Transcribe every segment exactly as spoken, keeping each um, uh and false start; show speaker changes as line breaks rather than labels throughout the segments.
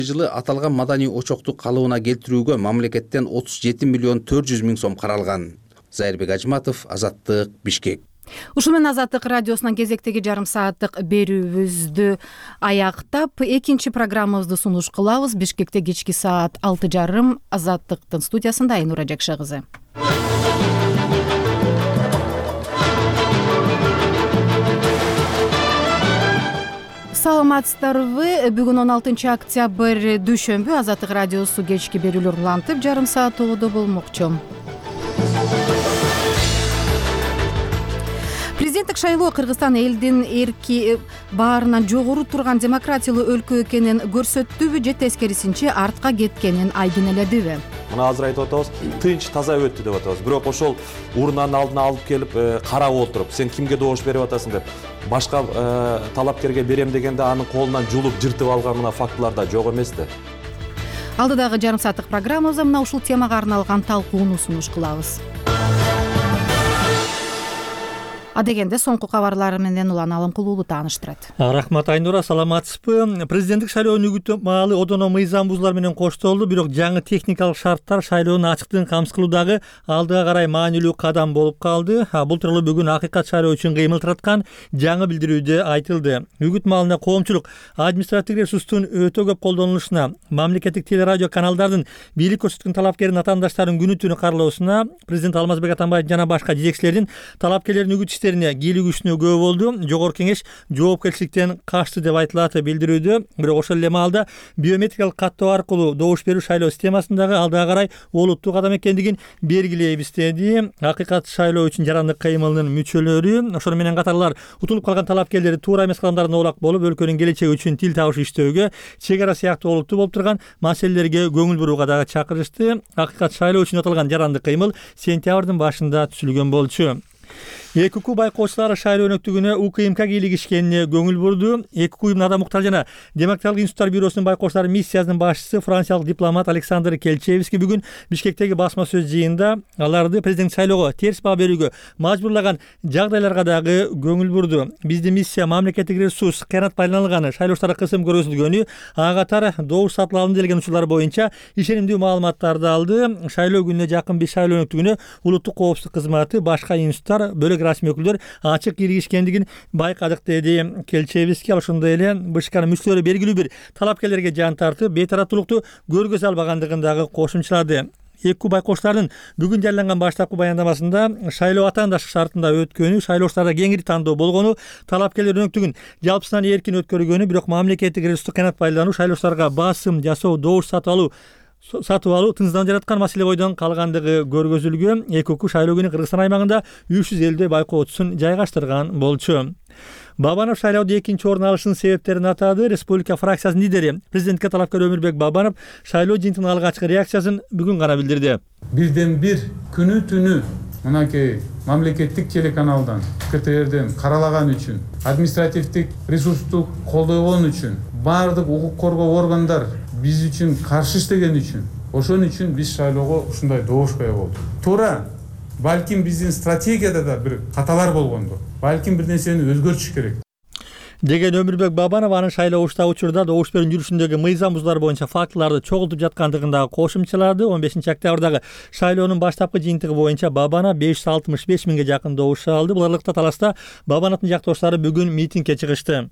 жылы аталган маданий очокту калыбына келтирүүгө мамлекеттен отуз жети миллион төрт жүз миң сом каралган. Зайырбек Ажматов, Азаттык, Бишкек.
Ушул менен Азаттык радиосунан кезектеги жарым сааттык берүүбүздү аяктап, экинчи программабызды сунуш кылабыз. Бишкекте кечки саат алты жарым Азаттыктын студиясында Айнура Жакшы кызы. Саламатсыздарбы? Бүгүн он алтынчы октябрь дүйшөмбү. Азаттык радиосу кечки берүүлөр улантып жарым саат тоодо болмокчу. Президенттик шайлоо Кыргызстан элдин эрки баарынан жогору турган демократиялуу өлкө экенин көрсөттүбү же тескерисинче артка кеткенин айгинеледиби?
Мына азыр айтып атабыз, тынч таза өттү деп атабыз. Бирок ошол урнанын алдына алып келип карап отуруп, сен кимге добуш берип атасың деп башка талапкерге берем дегенде анын колунан жулуп жыртып алган мына фактылар да жок эмес да.
Алдыдагы жарым сааттык программабызда мына ушул темага арналган талкууну сунуш кылабыз. Адегенде соңку кабарлары менен Улан Алымкулуулу тааныштырат.
Рахмат Айнура, саламатсызбы? Президенттик шайлоонун үгүтү маалы одоно мыйзам бузуулар менен коштолду, бирок жаңы техникалык шарттар шайлоонун ачыктыгын камсыз кылуудагы алдыга карай маанилүү кадам болуп калды. Бул тууралуу бүгүн Акыйкат шайлоо үчүн кыймыл тараткан жаңы билдирүүдө айтылды. Үгүт маалында коомчулук административдик ресурстун өтө көп колдонулушуна, мамлекеттик телерадио каналдардын бийлик көрсөткөн талапкердин атаандаштарын күнү түнү карлоосуна, президент Алмазбек Атамбаев жана башка жетекчилердин талапкерлердин үгүт иштерине кийлигүүсүнө күбө болду. Жогорку кеңеш жоопкерчиликтен качты деп айтылат билдирүүдө. Бирок ошол эле маалда биометрикалык каттоо аркылуу добуш берүү шайлоо системасындагы алдыга карай олуттуу кадам экендигин белгилейбиз деди. Акыйкат шайлоо үчүн жарандык кыймылынын мүчөлөрү. Ошону менен катарлар утулуп калган талапкерлери туура эмес кадамдардан оолак болуп, өлкөнүн келечеги үчүн тил табыш иштөөгө, чек ара сыяктуу олуттуу болуп турган маселелерге көңүл бурууга дагы чакырышты. Акыйкат шайлоо үчүн аталган жарандык кыймыл сентябрдын башында түзүлгөн болчу. ЭКК байкоочулары шайлоо өнөктүгүнө УКМК кийлигишкенине көңүл бурду. ЭКК уюмунун адам укуктар жана демократиялык институттар бюросунун байкоочулары миссиясынын башчысы франциялык дипломат Александр Келчевский бүгүн Бишкектеги басма сөз жыйында аларды президент шайлоого терс баа берүүгө мажбурлаган жагдайларга дагы көңүл бурду. Биздин миссия мамлекеттик ресурс кыянат байланыганы, шайлоочуларга кысым көрсөтүлгөнү, ага катар добуш сатып алынды деген учурлар боюнча ишенимдүү маалыматтарды алды. Шайлоо күнүнө жакын биз шайлоо өнөктүгүнө улуттук коопсуздук кызматы, башка институттар, бөлөк расмий өкүлдөр ачык кийлигишкендигин байкадык деди Келчевский. Ал ошондой эле БШКнын мүчөлөрү белгилүү бир талапкерлерге жан тартып, бейтараптуулукту көргө салбагандыгын дагы кошумчалады. ЭКК байкоочулардын бүгүн жарыяланган баштапкы баяндамасында шайлоо атаандаштык шартында өткөнү, шайлоочуларда кеңири тандоо болгону, талапкерлер өнөктүгүн жалпысынан эркин өткөргөнү, бирок мамлекеттик ресурсту кыянат байлануу, шайлоочуларга басым жасоо, добуш сатып алуу сатып алуу тынчсыздан жараткан маселе бойдон калгандыгы көргөзүлгөн. ЭКК шайлоо күнү Кыргызстан аймагында үч жүз элүү байкоочусун жайгаштырган болчу. Бабанов шайлоодо экинчи орун алышынын себептерин атады. Республика фракциясынын лидери, президентке талапкер Өмүрбек Бабанов шайлоо жыйынтыгынын алгачкы реакциясын бүгүн гана билдирди.
Бирден бир күнү түнү мынакей мамлекеттик телеканалдан, КТРден каралаган үчүн, административдик ресурсту колдогон үчүн, баардык укук коргоо органдар биз үчүн каршы иштеген үчүн, ошон үчүн биз шайлоого ушундай добуш кое болдук. Туура, балким биздин стратегияда да бир каталар болгондо, балким бир нерсени өзгөртүш керек
деген Өмүрбек Бабанов анын шайлоо уштагы учурда добуш берүүнүн жүрүшүндөгү мыйзам бузуулар боюнча фактыларды чогултуп жаткандыгын дагы кошумчалады. он бешинчи октябрдагы шайлоонун баштапкы жыйынтыгы боюнча Бабанов беш жүз алтымыш беш миңге жакын добуш алды. Бул аралыкта таласта Бабановдун жактоошулары бүгүн митингге чыгышты.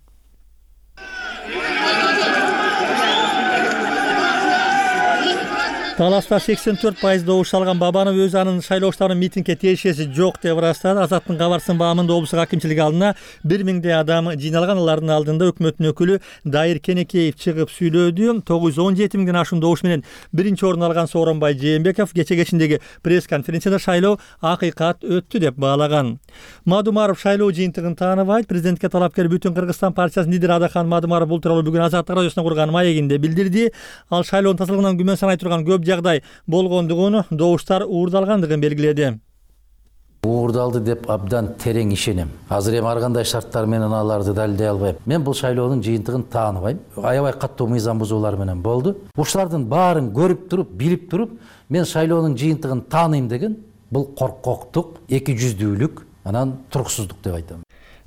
Таласта сексен төрт пайыз добуш алган Бабанов өз анын шайлоочулардын митингге тиешеси жок деп ырастады. Азаттын кабарсын баамында облустук акимчилик алдына бир миңдей адам жыйналган. Алардын алдында өкмөттүн өкүлү Дайыр Кенекеев чыгып сүйлөдү. тогуз жүз он жети миңден ашуун добуш менен биринчи орун алган Сооронбай Жээнбеков кече кечиндеги пресс конференцияда шайлоо акыйкат өттү деп баалаган. Мадумаров шайлоо жыйынтыгын тааныбайт. Президентке талапкер Бүтүн Кыргызстан партиясынын лидери Адахан Мадумаров бул тууралуу бүгүн Азаттык радиосуна курган маегинде билдирди. Ал шайлоонун тазалыгынан күмөн санай турган көп жагдай болгондугун, добуштар уурдалгандыгын белгиледи.
Уурдалды деп абдан терең ишенем. Азыр эми ар кандай шарттар менен аларды далилдей албайм. Мен бул шайлоонун жыйынтыгын тааныбайм. Аябай каттуу мыйзам бузуулар менен болду. Ушулардын баарын көрүп туруп, билип туруп, мен шайлоонун жыйынтыгын тааныйм деген бул коркоктук, эки жүздүүлүк, анан туруксуздук деп айтам.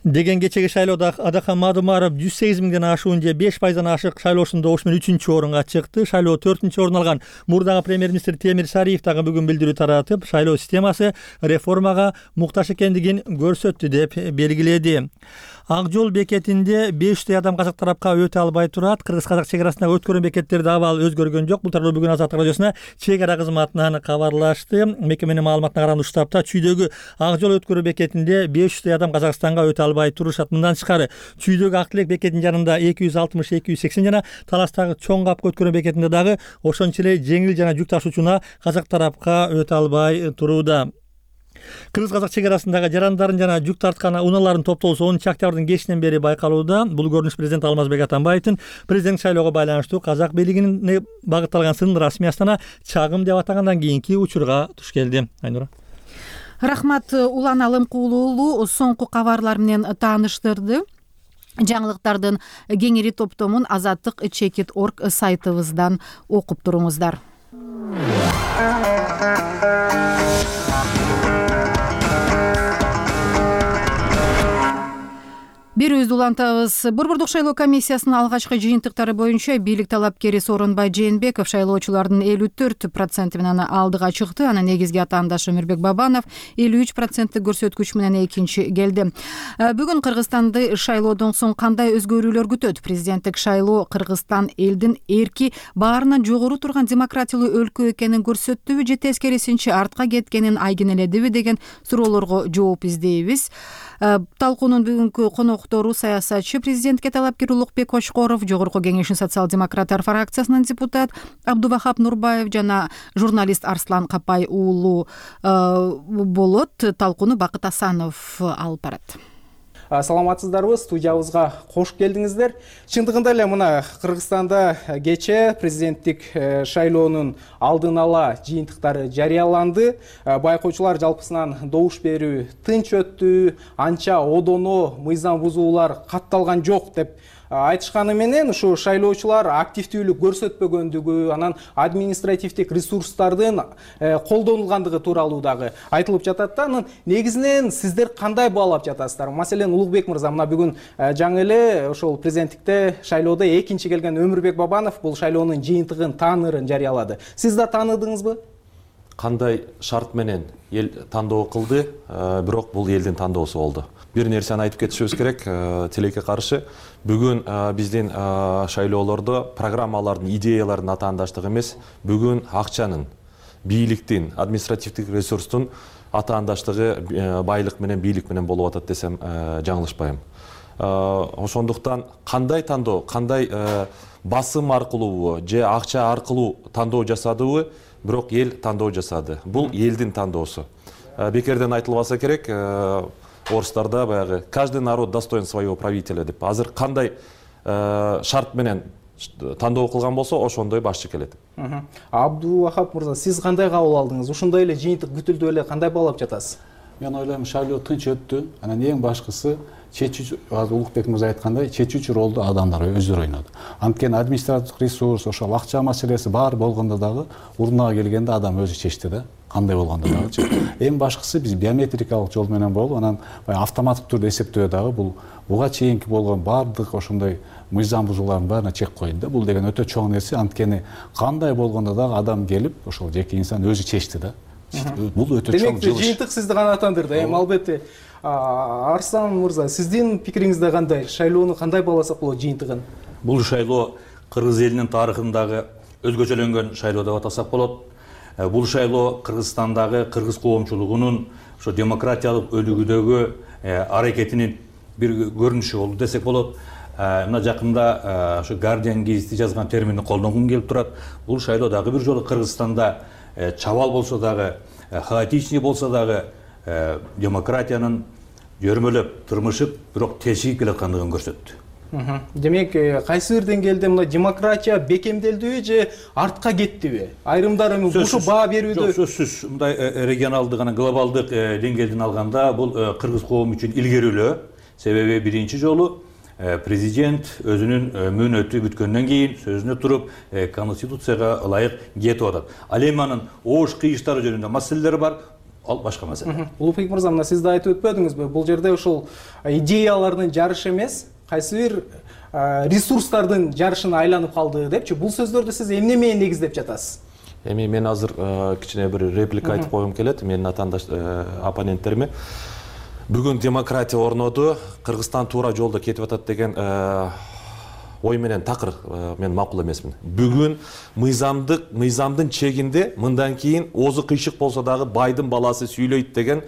деген кечеги шайлоодо Адахан Мадумаров жүз сегиз миңден ашуун же беш пайыздан ашык шайлоочунун добушу менен үчүнчү орунга чыкты. Шайлоо төртүнчү орун алган мурдагы премьер-министр Темир Сариев дагы бүгүн билдирүү таратып, шайлоо системасы реформага муктаж экендигин көрсөттү деп белгиледи. Ак жол бекетинде беш жүздөй адам казак тарапка өтө албай турат. Кыргыз-казак чек арасындагы өткөрүү бекеттерде абал өзгөргөн жок. Бул тууралуу бүгүн Азаттык радиосуна чек ара кызматынан кабарлашты. Мекеменин маалыматына караганда штабта чүйдөгү ак жол өткөрүү бекетинде беш жүздөй адам Казакстанга өтө албай турушат. Мындан тышкары чүйдөгү Ак Тилек бекетинин жанында эки жүз алтымыш эки жүз сексен жана Таластагы Чоң Капка өткөрүү бекетинде дагы ошончо эле жеңил жана жүк ташуучуна казак тарапка өтө албай турууда. Кыргыз-казак чек арасындагы жарандарын жана жүк тарткан унаалардын топтолуусу онунчу октябрдын кечинен бери байкалууда. Бул көрүнүш президент Алмазбек Атамбаевдин президент шайлоого байланыштуу казак бийлигине багытталган сын расмий Астана чагым деп атагандан кийинки учурга туш келди. Айнура.
Рахмат. Улан Алымкулуу уулу соңку кабарлар менен тааныштырды. Жаңылыктардын кеңири топтомун азаттык чекит точка орг сайтыбыздан окуп туруңуздар. Берүүбүздү улантабыз. Борбордук шайлоо комиссиясынын алгачкы жыйынтыктары боюнча бийлик талапкери Сооронбай Жээнбеков шайлоочулардын элүү төрт проценти менен алдыга чыкты. Анын негизги атаандашы Өмүрбек Бабанов элүү үч проценттик көрсөткүч менен экинчи келди. Бүгүн Кыргызстанды шайлоодон соң кандай өзгөрүүлөр күтөт? Президенттик шайлоо Кыргызстан элдин эрки баарынан жогору турган демократиялуу өлкө экенин көрсөттүбү же тескерисинче артка кеткенин айгинеледиби деген суроолорго жооп издейбиз. Талкуунун бүгүнкү коноктору саясатчы, президентке талапкер Улукбек Кочкоров, Жогорку Кеңештин социал-демократтар фракциясынын депутат Абдувахап Нурбаев жана журналист Арслан Капай уулу болот. Талкууну Бакыт Асанов алып барат.
Саламатсыздарбы, студиябызга кош келдиңиздер. Чындыгында эле мына Кыргызстанда кече президенттик шайлоонун алдын ала жыйынтыктары жарыяланды. Байкоочулар жалпысынан добуш берүү тынч өттү, анча одоно мыйзам бузуулар катталган жок деп айтышканы менен ушу шайлоочулар активдүүлүк көрсөтпөгөндүгү, анан административдик ресурстардын колдонулгандыгы тууралуу дагы айтылып жатат да. Анын негизинен сиздер кандай баалап жатасыздар? Маселен, Улукбек мырза, мына бүгүн жаңы эле ошол президенттикте шайлоодо экинчи келген Өмүрбек Бабанов бул шайлоонун жыйынтыгын таанырын жарыялады. Сиз да тааныдыңызбы?
Кандай шарт менен эл тандоо кылды, бирок бул элдин тандоосу болду. Бир нерсени айтып кетишибиз керек, тилекке каршы. Бүгүн биздин шайлоолордо программалардын, идеялардын атаандаштыгы эмес, бүгүн акчанын, бийликтин, административдик ресурстун атаандаштыгы байлык менен, бийлик менен болуп атат десем жаңылышпайм. Ошондуктан кандай тандоо, кандай басым аркылуу же акча аркылуу тандоо жасадыбы, бирок эл тандоо жасады. Бул элдин тандоосу. Бекерден айтылбаса керек, орыстарда баягы каждый народ достоин своего правителя деп. Азыр кандай шарт менен тандоо кылган болсо, ошондой башчы келет.
Абдувахап мырза, сиз кандай кабыл алдыңыз? Ушундай эле жыйынтык күтүлдү эле, кандай баалап жатасыз?
Мен ойлойм, шайлоо тынч өттү. Анан эң башкысы чечүүчү, Улукбек мырза айткандай, чечүүчү ролду адамдар өздөрү ойноду. Анткени административдик ресурс, ошол акча маселеси бар болгондо дагы урнага келгенде адам өзү чечти да. Кандай болгондо дагычы. Эң башкысы биз биометрикалык жол менен болуп, анан автоматтык түрдө эсептөө дагы бул буга чейинки болгон бардык ошондой мыйзам бузуулардын баарына чек коюн да. Бул деген өтө чоң нерсе, анткени кандай болгондо дагы адам келип, ошол жеке инсан өзү чечти да. Бул өтө чоң жылыш.
Демек, жыйынтык сизди канааттандырды, эми албетте. Арслан мырза, сиздин пикириңизде кандай? Шайлоону кандай бааласак болот жыйынтыгын?
Бул шайлоо Кыргыз элинин тарыхындагы өзгөчөлөнгөн шайлоо деп атасак болот. Бул шайлоо Кыргызстандагы кыргыз коомчулугунун ошо демократиялык өлүгүдөгү аракетинин бир көрүнүшү болду десек болот. Мына жакында ошо Guardian гезити жазган терминди колдонгум келип турат. Бул шайлоо дагы бир жолу Кыргызстанда чабал болсо дагы, хаотичный болсо дагы демократиянын жөрмөлөп, тырмышып, бирок тешигип келаткандыгын көрсөттү.
Демек, кайсы бир деңгээлде мына демократия бекемделдиби же артка кеттиби? Айрымдар эми ушу баа берүүдө
сөзсүз мындай регионалдык жана глобалдык деңгээлден алганда бул кыргыз коому үчүн илгерүүлөө. Себеби биринчи жолу президент өзүнүн мөөнөтү бүткөндөн кийин сөзүнө туруп конституцияга ылайык кетип атат. Ал эми анын оош кыйыштары жөнүндө маселелер бар. ал башка маселе.
Улупбек мырза, мына сиз да айтып өтпөдүңүзбү, бул жерде ушул идеялардын жарышы эмес, кайсы бир ресурстардын жарышына айланып калды депчи. Бул сөздөрдү сиз эмне менен негиздеп жатасыз?
Эми мен азыр кичине бир реплика айтып койгум келет менин атаандаш оппоненттериме. Бүгүн демократия орноду, Кыргызстан туура жолдо кетип атат деген ой менен такыр мен макул эмесмин. Бүгүн мыйзамдык мыйзамдын чегинде мындан кийин оозу кыйшык болсо дагы байдын баласы сүйлөйт деген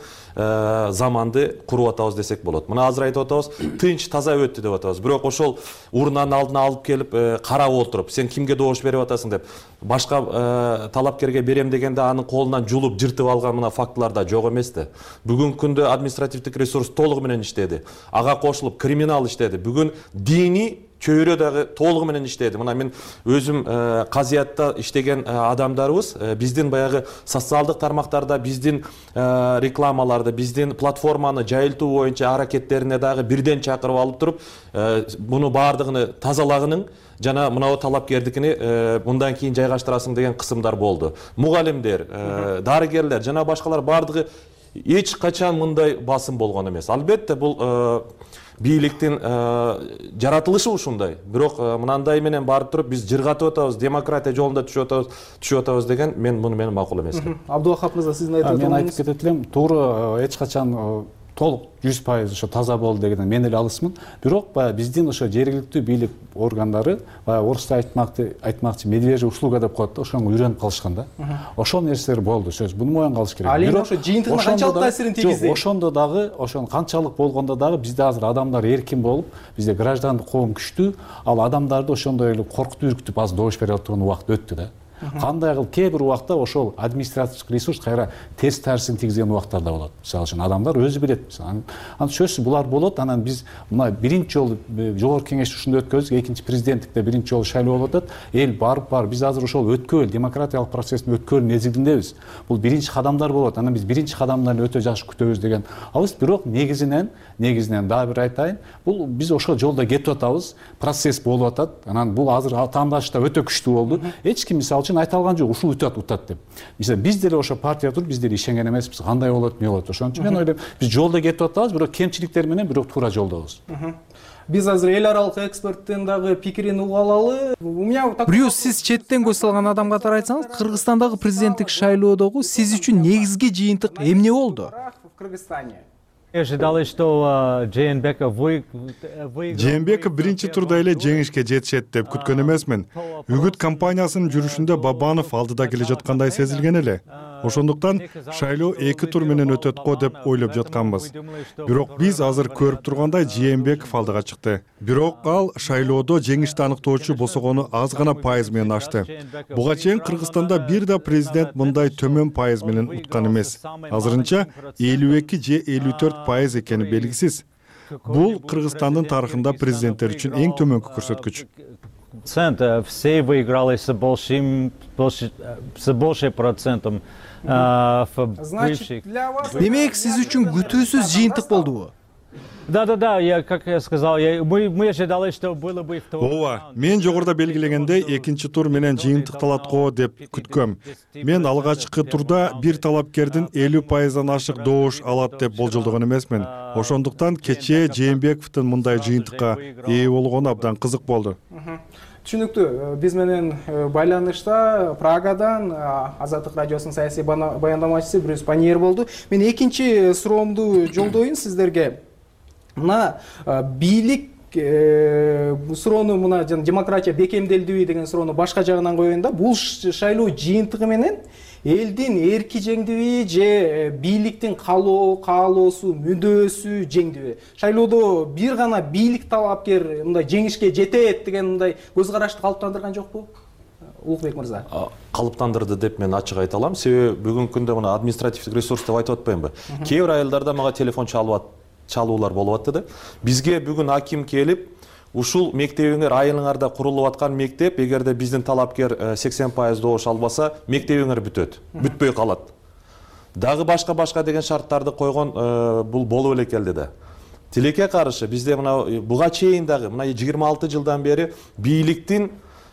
заманды куруп атабыз десек болот. Мына азыр айтып атабыз, тынч таза өттү деп атабыз. Бирок ошол урнанын алдына алып келип карап отуруп, сен кимге добуш берип атасың деп башка талапкерге берем дегенде анын колунан жулуп жыртып алган мына фактылар да жок эмес да. Бүгүнкү күндө административдик ресурс толугу менен иштеди. Ага кошулуп криминал иштеди. Бүгүн диний чөйрө дагы толугу менен иштеди. Мына мен өзүм казиятта иштеген адамдарыбыз биздин баягы социалдык тармактарда, биздин рекламаларда, биздин платформаны жайылтуу боюнча аракеттерине дагы бирден чакырып алып туруп, буну баардыгын тазалагынын жана мынау талапкердикини мындан кийин жайгаштырасың деген кысымдар болду. Мугалимдер, дарыгерлер жана башкалар баардыгы эч качан мындай басым болгон эмес. Албетте бул бийликтин жаратылышы ушундай. Бирок мынандай менен барып туруп биз жыргатып атабыз, демократия жолунда түшүп атабыз, түшүп атабыз деген мен муну менен макул эмесмин.
Абдулвахап мырза, сиздин айтып
мен айтып кетет элем, туура эч качан толук жүз пайыз ошо таза болду дегенден мен эле алысмын. Бирок баягы биздин ошо жергиликтүү бийлик органдары баягы орусча айтмакчы айтмакчы медвежья услуга деп коет да, ошого үйрөнүп калышкан да. Ошол нерселер болду, сөз. Буну моюнга алыш керек.
Ал эми ошо жыйынтыгына канчалык таасирин тийгизди?
Ошондо дагы, ошон канчалык болгондо дагы бизде азыр адамдар эркин болуп, бизде граждандык коом күчтүү, ал адамдарды ошондой эле коркутуп үркүтүп азыр добуш бере турган убакыт өттү да. Кандай кылып кээ бир убакта ошол административдик ресурс кайра терс таасирин тийгизген убактар да болот. Мисалы үчүн адамдар өзү билет. Анан сөзсүз булар болот. Анан биз мына биринчи жолу жогорку кеңеш ушунда өткөздүк, экинчи президенттикте биринчи жолу шайлоо болуп атат. Эл барып бар, биз азыр ошол өткөл демократиялык процесстин өткөл мезгилиндебиз. Бул биринчи кадамдар болот. Анан биз биринчи кадамдан өтө жакшы күтөбүз деген алыс. Бирок негизинен, негизинен дагы бир айтайын, бул биз ошол жолдо кетип атабыз. Процесс болуп атат. Анан бул азыр тандашта өтө күчтүү болду. Эч ким мисалы үчүн айта алган жок, ушул утат утат деп. Мисалы биз деле ошо партия туруп, биз деле ишенген эмеспиз. Кандай болот, эмне болот. Ошон үчүн мен ойлойм, биз жолдо кетип атабыз, бирок кемчиликтер менен бирок туура жолдобуз.
Биз азыр эл аралык эксперттин дагы пикирин угуп алалы. Бирөө сиз четтен көз салган адам катары айтсаңыз, Кыргызстандагы президенттик шайлоодогу сиз үчүн негизги жыйынтык эмне болду? В Кыргызстане.
Жээнбеков биринчи турда эле жеңишке жетишет деп күткөн эмесмин. Үгүт кампаниясынын жүрүшүндө Бабанов алдыда келе жаткандай сезилген эле. Ошондуктан шайлоо эки тур менен өтөт го деп ойлоп жатканбыз. Бирок биз азыр көрүп тургандай Жээнбеков алдыга чыкты. Бирок ал шайлоодо жеңишти аныктоочу босогону аз гана пайыз менен ашты. Буга чейин Кыргызстанда бир да президент мындай төмөн пайыз менен уткан эмес. Азырынча элүү эки же элүү төрт пайыз экени белгисиз. Бул Кыргызстандын тарыхында президенттер үчүн эң төмөнкү көрсөткүч.
Все выиграли с большим, с большим процентом.
Демек, сиз үчүн күтүүсүз жыйынтык болдубу?
Да, да, да, я, как я сказал, я, мы, мы ожидали, что было бы второй.
Ооба, мен жогоруда белгилегендей экинчи тур менен жыйынтыкталат го деп күткөм. Мен алгачкы турда бир талапкердин элүү пайыздан ашык добуш алат деп болжолдогон эмесмин. Ошондуктан кечээ Жээнбековдун мындай жыйынтыкка ээ болгону абдан кызык болду.
Түшүнүктүү. Биз менен байланышта Прагадан Азаттык радиосунун саясий баяндамачысы Брюс Паньер болду. Мен экинчи суроомду жолдоюн сиздерге. Мына бийлик суроону, мына демократия бекемделдиби деген суроону башка жагынан коеюн да. Бул шайлоо жыйынтыгы менен элдин эрки жеңдиби же бийликтин каалоо, каалоосу, мүдөөсү жеңдиби? Шайлоодо бир гана бийлик талапкер мындай жеңишке жетет деген мындай көз карашты калыптандырган жокпу? Улукбек мырза.
Калыптандырды деп мен ачык айта алам. Себеби бүгүнкү күндө мына административдик ресурс деп айтып атпаймынбы? Кээ бир айылдарда мага телефон чалып чалуулар болуп атты да. Бизге бүгүн аким келип, ушул мектебиңер айылыңарда курулуп аткан мектеп, эгерде биздин талапкер сексен пайыз добуш албаса, мектебиңер бүтөт, бүтпөй калат. Дагы башка-башка деген шарттарды койгон бул болуп эле келди да. Тилекке каршы бизде мына буга чейин дагы мына жыйырма алты жылдан бери бийликтин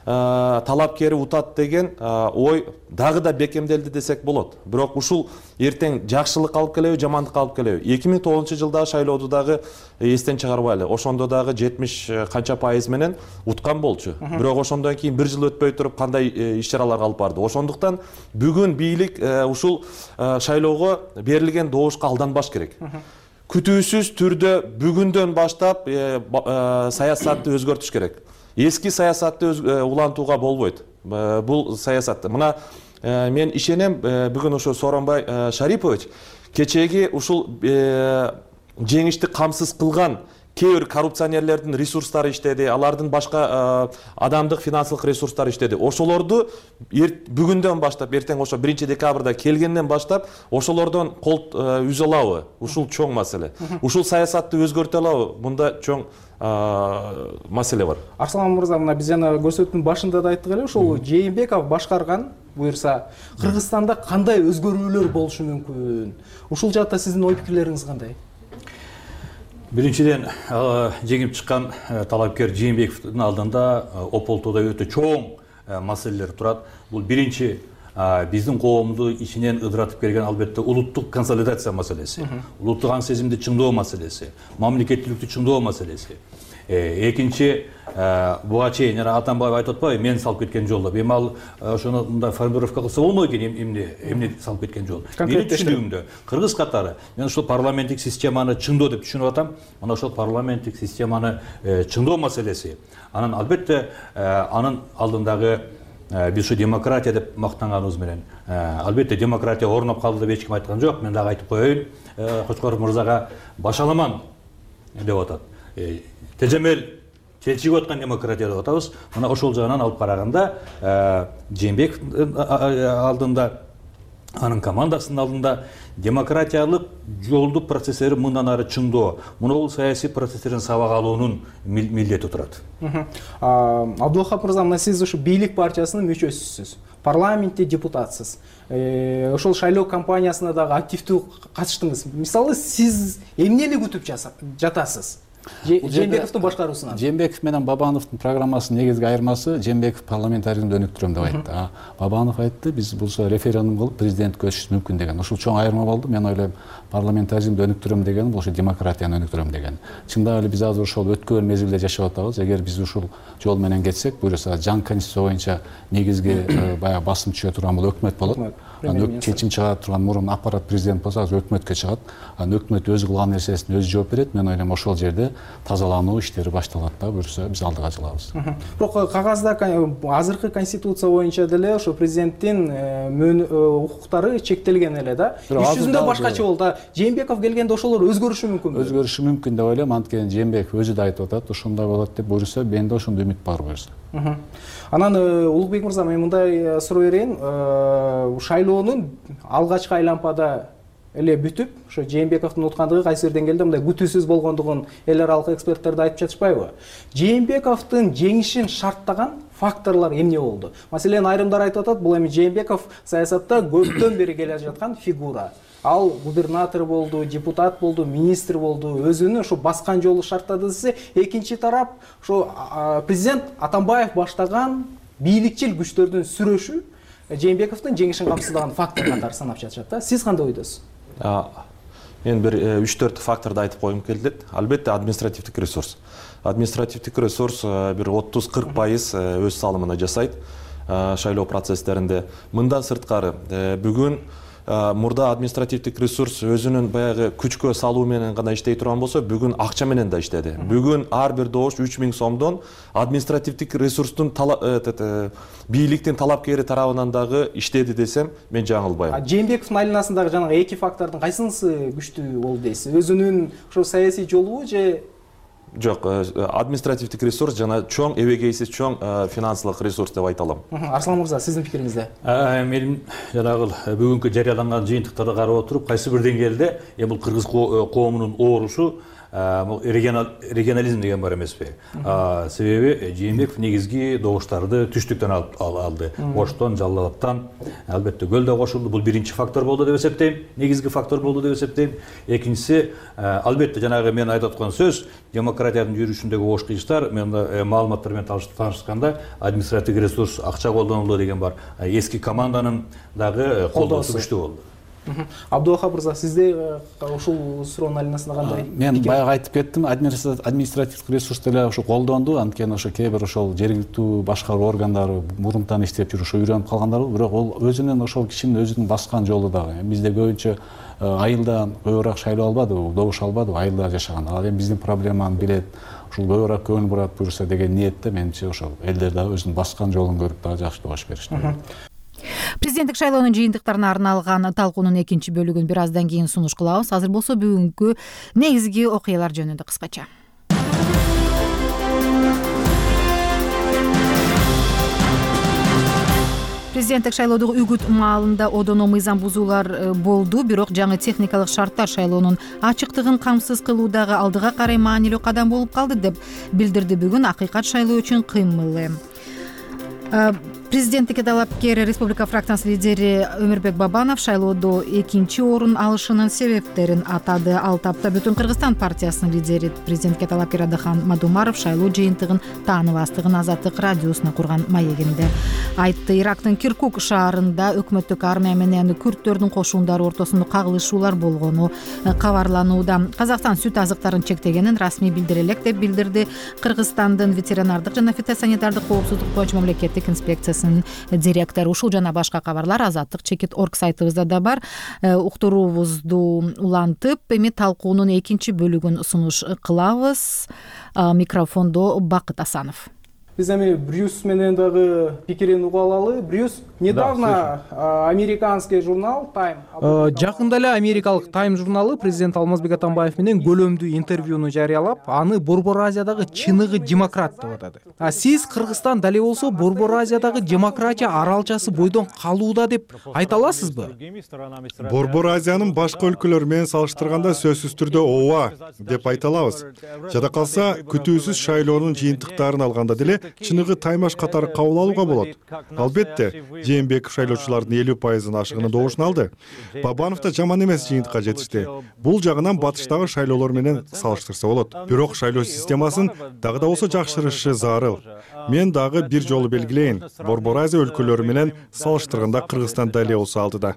талапкери утат деген ой дагы да бекемделди десек болот. Бирок ушул эртең жакшылык алып келеби, жамандык алып келеби? эки миң тогузунчу жылдагы шайлоодо дагы эстен чыгарбайлы. Ошондо дагы жетимиш канча пайыз менен уткан болчу. Бирок ошондон кийин бир жыл өтпөй туруп кандай иш-чаралар алып барды. Ошондуктан бүгүн бийлик ушул шайлоого берилген добушка алданбаш керек. Күтүүсүз түрдө бүгүндөн баштап саясатты өзгөртүш керек. Эски саясатты улантууга болбойт. Бул саясатты. Мына мен ишенем, бүгүн ошо Сооронбай Шарипович кечеги ушул жеңишти камсыз кылган кээ бир коррупционерлердин ресурстары иштеди, алардын башка адамдык финансылык ресурстары иштеди. Ошолорду бүгүндөн баштап, эртең ошо биринчи декабрда келгенден баштап ошолордон кол үзө алабы? Ушул чоң маселе. Ушул саясатты өзгөртө алабы? Мында чоң маселе бар.
Арслан мырза, мына биз жана көрсөтүүнүн башында да айттык эле, ошол Жээнбеков башкарган буюрса Кыргызстанда кандай өзгөрүүлөр болушу мүмкүн? Ушул жакта сиздин ой пикирлериңиз кандай?
Биринчиден, жеңип чыккан талапкер Жээнбековдун алдында Ополтоодо өтө чоң маселелер турат. Бул биринчи биздин коомду ичинен ыдыратып келген албетте улуттук консолидация маселеси, улуттук аң сезимди чыңдоо маселеси, мамлекеттүүлүктү чыңдоо маселеси. Экинчи, буга чейин Атамбаев айтып атпайбы, мен салып кеткен жол. Эми ал ошону мындай формулировка кылса болмой экен, эмне эмне салып кеткен жол. Менин түшүнүгүмдө кыргыз катары мен ошол парламенттик системаны чыңдоо деп түшүнүп атам. Мына ошол парламенттик системаны чыңдоо маселеси. Анан албетте анын алдындагы биз ушу демократия деп мактанганыбыз менен албетте демократия орноп калды деп эч ким айткан жок. Мен дагы айтып коеюн, Кочкоров мырзага башаламан деп атат. Тежемел чечип аткан демократия деп атабыз. Мына ошол жагынан алып караганда Жээнбековдун алдында, анын командасынын алдында демократиялык жолду процесстери мындан ары чыңдоо, муну саясий процесстерден сабак алуунун милдети турат.
Абдулхап мырза, мына сиз ушу бийлик партиясынын мүчөсүсүз, парламентте депутатсыз. Ошол шайлоо кампаниясына дагы активдүү катыштыңыз. Мисалы, сиз эмнени күтүп жатасыз? Жээнбековдун башкаруусунан.
Жээнбеков менен Бабановдун программасынын негизги айырмасы, Жээнбеков парламентаризмди өнүктүрөм деп айтты. Бабанов айтты, биз бул референдум кылып президентке өтүшүбүз мүмкүн деген. Ушул чоң айырма болду. Мен ойлойм, парламентаризмди өнүктүрөм деген бул ушу демократияны өнүктүрөм деген. Чындап эле биз азыр ошол өткөн мезгилде жашап атабыз. Эгер биз ушул жол менен кетсек, буюрса жаңы конституция боюнча негизги баягы басым түшө турган бул өкмөт болот. Чечим чыгара турган мурун аппарат президент болсо, азыр өкмөткө чыгат. Анан өкмөт өзү кылган нерсесин өзү жооп берет. Мен ойлойм, ошол жерде тазалануу иштери башталат да, буюрса биз алдыга жылабыз.
Бирок кагазда азыркы конституция боюнча деле ошо президенттин укуктары чектелген эле да. Иш жүзүндө башкача болду. Жээнбеков келгенде ошолор өзгөрүшү мүмкүнбү?
Өзгөрүшү мүмкүн деп ойлойм. Анткени Жээнбеков өзү да айтып атат, ошондой болот деп буюрса, менде ошондой үмүт бар буюрса.
Анан Улукбек мырза, мен мындай суроо берейин. Шайлоонун алгачкы айлампада эле бүтүп, ошо Жээнбековдун уткандыгы кайсы бир деңгээлде мындай күтүүсүз болгондугун эл аралык эксперттер да айтып жатышпайбы? Жээнбековдун жеңишин шарттаган факторлор эмне болду? Маселен, айрымдар айтып атат, бул эми Жээнбеков саясатта көптөн бери келе жаткан фигура. Ал губернатор болду, депутат болду, министр болду, өзүнүн ошо баскан жолу шарттады десе, экинчи тарап ошо президент Атамбаев баштаган бийликчил күчтөрдүн сүрөшү Жээнбековдун жеңишин камсыздаган фактор катары санап жатышат да. Сиз кандай ойдосуз?
Мен бир үч төрт факторду айтып койгум келет. Албетте административдик ресурс. Административдик ресурс бир отуз кырк пайыз өз салымын жасайт шайлоо процесстеринде. Мындан сырткары бүгүн мурда административдик ресурс өзүнүн баягы күчкө салуу менен гана иштей турган болсо, бүгүн акча менен да иштеди. Бүгүн ар бир добуш үч миң сомдон административдик ресурстун бийликтин талапкери тарабынан дагы иштеди десем, мен жаңылбайм.
Жээнбековдун айланасындагы жанагы эки фактордун кайсынысы күчтүү болду дейсиз? Өзүнүн ошо саясий жолубу же
жок, административдик ресурс жана чоң эбегейсиз чоң финансылык ресурс деп айта алам.
Арслан мырза, сиздин пикириңизде?
Менин жанагы бүгүнкү жарыяланган жыйынтыктарды карап отуруп, кайсы бир деңгээлде бул кыргыз коомунун оорушу регионализм деген бар эмеспи. Себеби Жээнбеков негизги добуштарды түштүктөн алды. Оштон, Жалал Абадтан, албетте көл да кошулду. Бул биринчи фактор болду деп эсептейм, негизги фактор болду деп эсептейм. Экинчиси, албетте жанагы мен айтып аткан сөз, демократиянын жүрүшүндөгү ош кыйыштар, мен маалыматтар менен таанышканда административдик ресурс, акча колдонулду деген бар. Эски команданын дагы колдоосу күчтүү болду.
Абдулвахап мырза, сизде ушул суроонун алынасына кандай?
Мен баягы айтып кеттим, административдик ресурс деле ошо колдонду, анткени ошо кээ бир ошол жергиликтүү башкаруу органдары мурунтан иштеп жүрүп ошо үйрөнүп калгандар, бирок ол өзүнүн ошол кишинин өзүнүн баскан жолу дагы. Бизде көбүнчө айылда көбүрөөк шайлоо албадыбы, добуш албадыбы, айылда жашаган. Ал эми биздин проблеманы билет, ушул көбүрөөк көңүл бурат буюрса деген ниетте менимче ошол элдер дагы өзүнүн баскан жолун көрүп дагы жакшы добуш беришти.
Президенттик шайлоонун жыйынтыктарына арналган талкуунун экинчи бөлүгүн бир аздан кийин сунуш кылабыз. Азыр болсо бүгүнкү негизги окуялар жөнүндө кыскача. Президенттик шайлоодогу үгүт маалында одоно мыйзам бузуулар болду, бирок жаңы техникалык шарттар шайлоонун ачыктыгын камсыз кылуудагы алдыга карай маанилүү кадам болуп калды деп билдирди бүгүн Акыйкат шайлоо үчүн кыймылы. Президенттикке талапкер Республика фракциясынын лидери Өмүрбек Бабанов шайлоодо экинчи орун алышынын себептерин атады. Ал тапта Бүтүн Кыргызстан партиясынын лидери президентке талапкер Адахан Мадумаров шайлоо жыйынтыгын тааныбастыгын Азаттык радиосуна курган маегинде айтты. Ирактын Киркук шаарында өкмөттүк армия менен күрттөрдүн кошундары ортосунда кагылышуулар болгону кабарланууда. Казакстан сүт азыктарын чектегенин расмий билдире элек деп билдирди Кыргызстандын ветеринардык жана фитосанитардык коопсуздук боюнча мамлекеттик инспекциясы директору. Ушул жана башка кабарлар Азаттык чекит орг сайтыбызда да бар. Уктуруубузду улантып, эми талкуунун экинчи бөлүгүн сунуш кылабыз. Микрофондо Бакыт Асанов.
Биз эми Брюс менен дагы пикирин угуп алалы. Брюс, недавно американский журнал Time, жакында эле америкалык Time журналы президент Алмазбек Атамбаев менен көлөмдүү интервьюну жарыялап, аны Борбор Азиядагы чыныгы демократ деп атады. А сиз Кыргызстан дале болсо Борбор Азиядагы демократия аралчасы бойдон калууда деп айта аласызбы?
Борбор Азиянын башка өлкөлөр менен салыштырганда сөзсүз түрдө ооба деп айта алабыз. Жада калса күтүүсүз шайлоонун жыйынтыктарын алганда деле чыныгы таймаш катары кабыл алууга болот. Албетте, Жээнбеков шайлоочулардын элүү пайызын ашыгыны добушун алды. Бабанов да жаман эмес жыйынтыкка жетишти. Бул жагынан батыштагы шайлоолор менен салыштырса болот. Бирок шайлоо системасын дагы да болсо жакшыртышы зарыл. Мен дагы бир жолу белгилейин. Борбор Азия өлкөлөрү менен салыштырганда Кыргызстан дале болсо алдыда.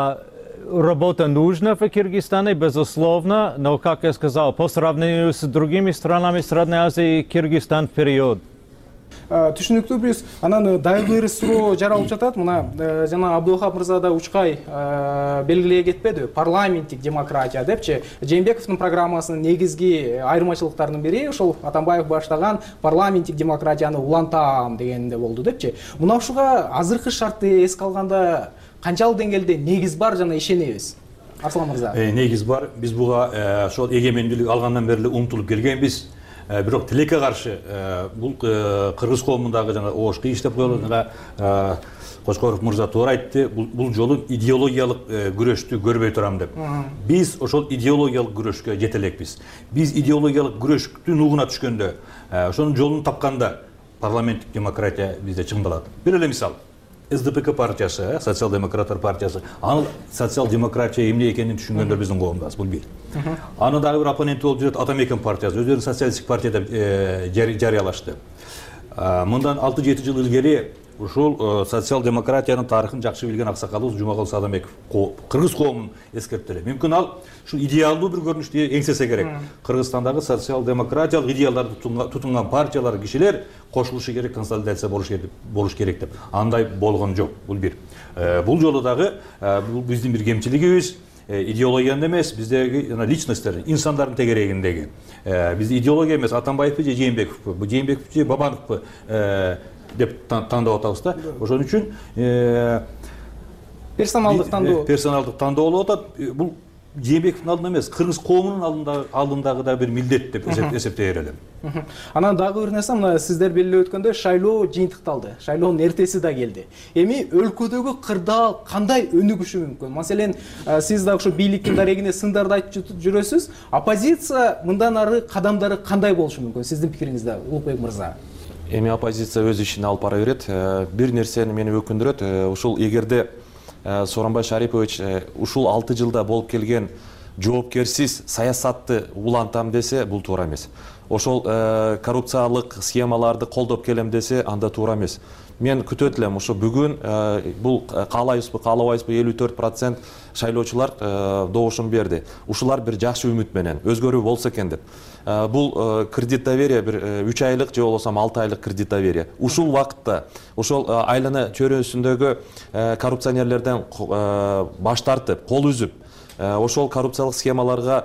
Работа нужна в Киргизстане, безусловно, но, как я сказал, по сравнению с другими странами Средней Азии, Киргизстан вперед.
Түшүнүктүү Брюс, анан дагы бир суроо жаралып жатат. Мына жана Абдулвахап мырза да учкай белгилей кетпеди, парламенттик демократия депчи. Жээнбековдун программасынын негизги айырмачылыктарынын бири ошол Атамбаев баштаган парламенттик демократияны улантам дегенде болду депчи. Мына ушуга азыркы шартты эске алганда канчалык деңгээлде негиз бар жана ишенебиз? Арслан мырза.
Негиз бар. Биз буга ошол эгемендүүлүк алгандан бери умтулуп келгенбиз. Бирок тилекке каршы бул кыргыз коомундагы жана ош кыйыш деп коелу, жана Кочкоров мырза туура айтты, бул жолу идеологиялык күрөштү көрбөй турам деп. Биз ошол идеологиялык күрөшкө жете элекпиз. Биз идеологиялык күрөштүн угуна түшкөндө, ошонун жолун тапканда парламенттик демократия бизде чыңдалат. Бир эле мисал. эс дэ пэ ка партиясы, социал-демократтар партиясы, аны социал-демократия эмне экенин түшүнгөндөр биздин коомдабыз, бул бир. Аны дагы бир оппоненти болуп жүрөт Атамекен партиясы, өздөрүн социалисттик партия деп жарыялашты. Мындан алты жети жыл илгери ушул социал-демократиянын тарыхын жакшы билген аксакалыбыз Жумагул Садамбеков кыргыз коомун эскерттеле. Мүмкүн ал ушул идеалдуу бир көрүнүштү эңсесе керек. Кыргызстандагы социал-демократиялык идеалдарды тутунган партиялар, кишилер кошулушу керек, консолидация болуш керек деп. Андай болгон жок, бул бир. Бул жолу дагы бул биздин бир кемчилигибиз. Идеологияны эмес, биздеги личносттер, инсандардын тегерегиндеги. Бизде идеология эмес, Атамбаевпи же Жээнбековпу, Жээнбековпу же Бабановпу деп тандап атабыз да. Ошон үчүн
персоналдык тандоо
персоналдык тандоо болуп атат. Бул Жээнбековдун алдында эмес, кыргыз коомунун алдындагы да бир милдет деп эсептей элем.
Анан дагы бир нерсе, мына сиздер белгилеп өткөндөй шайлоо жыйынтыкталды. Шайлоонун эртеси да келди. Эми өлкөдөгү кырдаал кандай өнүгүшү мүмкүн? Маселен, сиз да ошо бийликтин дарегине сындарды айтып жүрөсүз. Оппозиция мындан ары кадамдары кандай болушу мүмкүн? Сиздин пикириңизде, Улукбек мырза.
Эми оппозиция өз ишин алып бара берет. Бир нерсени мени өкүндүрөт. Ушул эгерде Сооронбай Шарипович ушул алты жылда болуп келген жоопкерсиз саясатты улантам десе, бул туура эмес. Ошол коррупциялык схемаларды колдоп келем десе, анда туура эмес. Мен күтөт элем, ошо бүгүн бул каалайбызбы, каалабайбызбы элүү төрт процент шайлоочулар добушун берди. Ушулар бир жакшы үмүт менен өзгөрүү болсо экен деп. Бул кредит доверие бир үч айлык же болбосо алты айлык кредит доверие. Ушул вакытта ошол айлана чөйрөсүндөгү коррупционерлерден баш тартып, кол үзүп, ошол коррупциялык схемаларга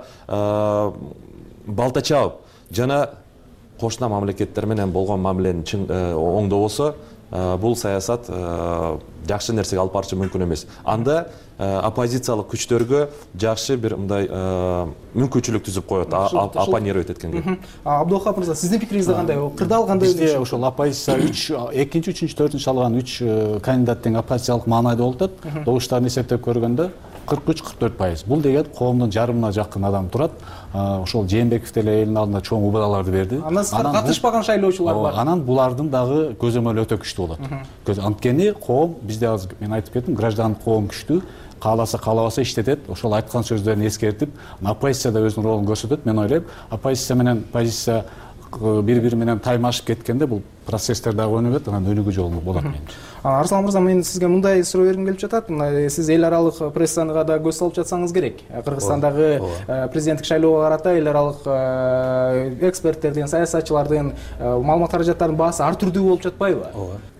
балта чабып, жана кошуна мамлекеттер менен болгон мамилени чын оңдобосо, бул саясат жакшы нерсеге алып барышы мүмкүн эмес. Анда оппозициялык күчтөргө жакшы бир мындай мүмкүнчүлүк түзүп коет, оппонировать эткенге.
Абдулхап мырза, сиздин пикириңизде кандай? Кырдаал кандай?
Бизде ошол оппозиция үч, экинчи, үчүнчү, төртүнчү алган үч кандидаттын оппозициялык маанайда болуп атат. Добуштарын эсептеп көргөндө кырк үч кырк төрт пайыз. Бул деген коомдун жарымына жакын адам турат. Ошол Жээнбеков деле элдин алдында чоң убадаларды берди.
Анан катышпаган шайлоочулар бар.
Анан булардын дагы көзөмөлү өтө күчтүү болот. Анткени коом бизде азыр мен айтып кеттим, граждандык коом күчтүү. Кааласа каалабаса иштетет. Ошол айткан сөздөрүн эскертип, оппозиция да өзүнүн ролун көрсөтөт. Мен ойлойм, оппозиция менен позиция бири-бири менен таймашып кеткенде бул процесстер дагы өнүгөт, анан өнүгүү жолу болот менимче.
Арслан мырза, мен сизге мындай суроо бергим келип жатат. Сиз эл аралык прессага да көз салып жатсаңыз керек. Кыргызстандагы президенттик шайлоого карата эл аралык эксперттердин, саясатчылардын маалымат каражаттарынын баасы ар түрдүү болуп жатпайбы?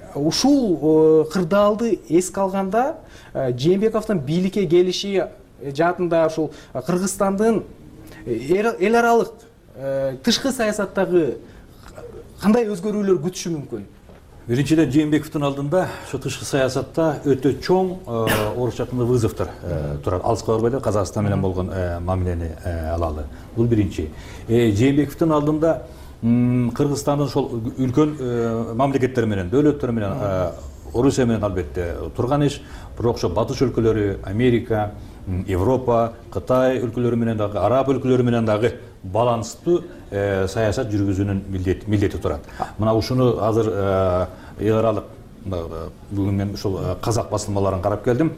Ушул кырдаалды эске алганда Жээнбековдун бийликке келиши жаатында ушул Кыргызстандын эл аралык тышкы саясаттагы кандай өзгөрүүлөр күтүшү мүмкүн?
Биринчиден, Жээнбековдун алдында ошо тышкы саясатта өтө чоң орусча айтканда вызовдор турат. Алыска барбай, Казакстан менен болгон мамилени алалы. Бул биринчи. Жээнбековдун алдында Кыргызстандын ошол үлкөн мамлекеттер менен, дөөлөттөр менен, Орусия менен албетте турган иш, бирок ошо батыш өлкөлөрү, Америка, Европа, Кытай өлкөлөрү менен дагы, араб өлкөлөрү менен дагы баланстуу саясат жүргүзүүнүн милдети турат. Мына ушуну азыр эл аралык бүгүн мен ушул казак басылмаларын карап келдим.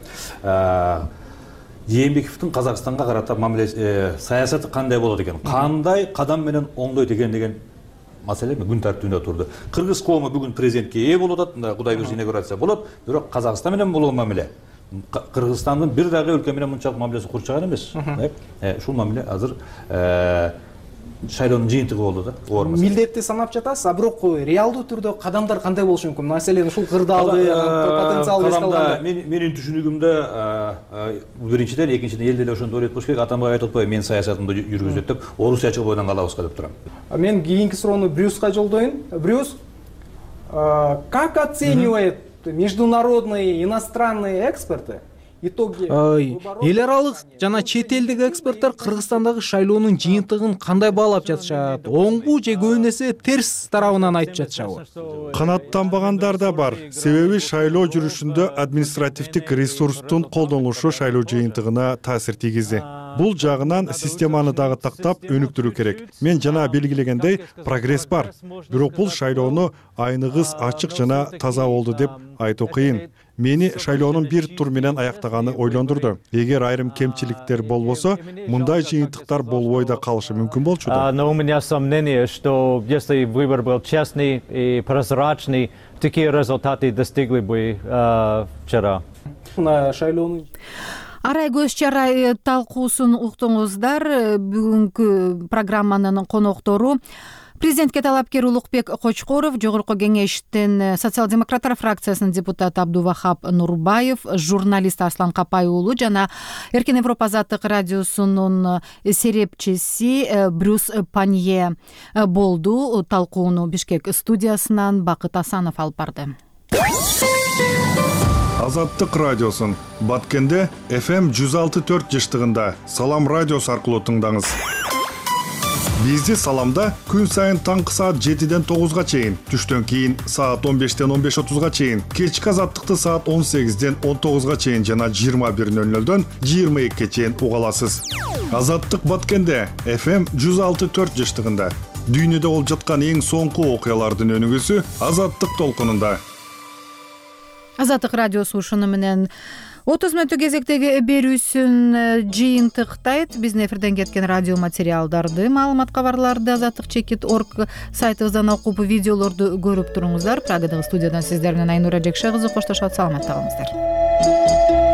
Жээнбековдун Казакстанга карата мамиле саясаты кандай болот экен, кандай кадам менен оңдойт экен деген маселе күн тартибинде турду. Кыргыз коому бүгүн президентке ээ болуп атат, Кудай буйруса инаугурация болот, бирок Казакстан менен болгон мамиле Кыргызстандын бир дагы өлкө менен мынчалык мамилеси курчаган эмес. Ушул мамиле азыр шайлоонун жыйынтыгы болду да.
Милдетти санап жатасыз, а бирок реалдуу түрдө кадамдар кандай болушу мүмкүн? Маселен, ушул кырдаалды потенциалды эске алганда.
Менин түшүнүгүмдө биринчиден, экинчиден эл деле ошондой ойлойт болуш керек. Атамбай айтып атпайбы, мен саясатымды жүргүзөт деп, орусияча бойдон калабызга деп турам.
Мен кийинки суроону Брюска жолдоюн. Брюс, как оценивает международные иностранные эксперты итоги эл аралык жана чет элдик эксперттер Кыргызстандагы шайлоонун жыйынтыгын кандай баалап жатышат? Оңгу же көбүнесе терс тарабынан айтып жатышабы?
Канаттанбагандар да бар. Себеби шайлоо жүрүшүндө административдик ресурстун колдонулушу шайлоо жыйынтыгына таасир тийгизди. Бул жагынан системаны дагы тактап өнүктүрүү керек. Мен жана белгилегендей прогресс бар. Бирок бул шайлоону айныгыз ачык жана таза болду деп айтуу кыйын. Мени шайлоонун бир тур менен аяктаганы ойлондурду. Эгер айрым кемчиликтер болбосо, мындай жыйынтыктар болбой да калышы мүмкүн болчу.
Но у меня сомнение, что если выбор был честный и прозрачный, такие результаты достигли бы вчера.
Шайлоонун
Арай көз чарай талкуусун уктуңуздар. Бүгүнкү программанын коноктору президентке талапкер Улукбек Кочкоров, Жогорку кеңештин социал-демократтар фракциясынын депутаты Абдувахап Нурбаев, журналист Арслан Капай уулу жана Эркен Европа азаттык радиосунун серепчиси Брюс Панье болду. Талкууну Бишкек студиясынан Бакыт Асанов алып барды.
Азаттык радиосун Баткенде эф эм жүз алты төрт жыштыгында Салам радиосу аркылуу тыңдаңыз. Бизди Саламда күн сайын таңкы саат жетиден тогузга чейин, түштөн кийин саат он бештен он беш отузга чейин, кечки Азаттыкты саат он сегизден он тогузга чейин жана жыйырма бир нөл нөлдөн жыйырма экиге чейин уга аласыз. Азаттык Баткенде эф эм жүз алты төрт жыштыгында дүйнөдө болуп жаткан эң соңку окуялардын өнүгүүсү Азаттык толкунунда.
Азаттык радиосу ушуну менен отуз мүнөттүк кезектеги берүүсүн жыйынтыктайт. Биздин эфирден кеткен радио материалдарды, маалымат кабарларды азаттык чекит орг сайтыбыздан окуп, видеолорду көрүп туруңуздар. Прагадагы студиядан сиздер менен Айнура Жекше кызы коштошот. Саламатта калыңыздар.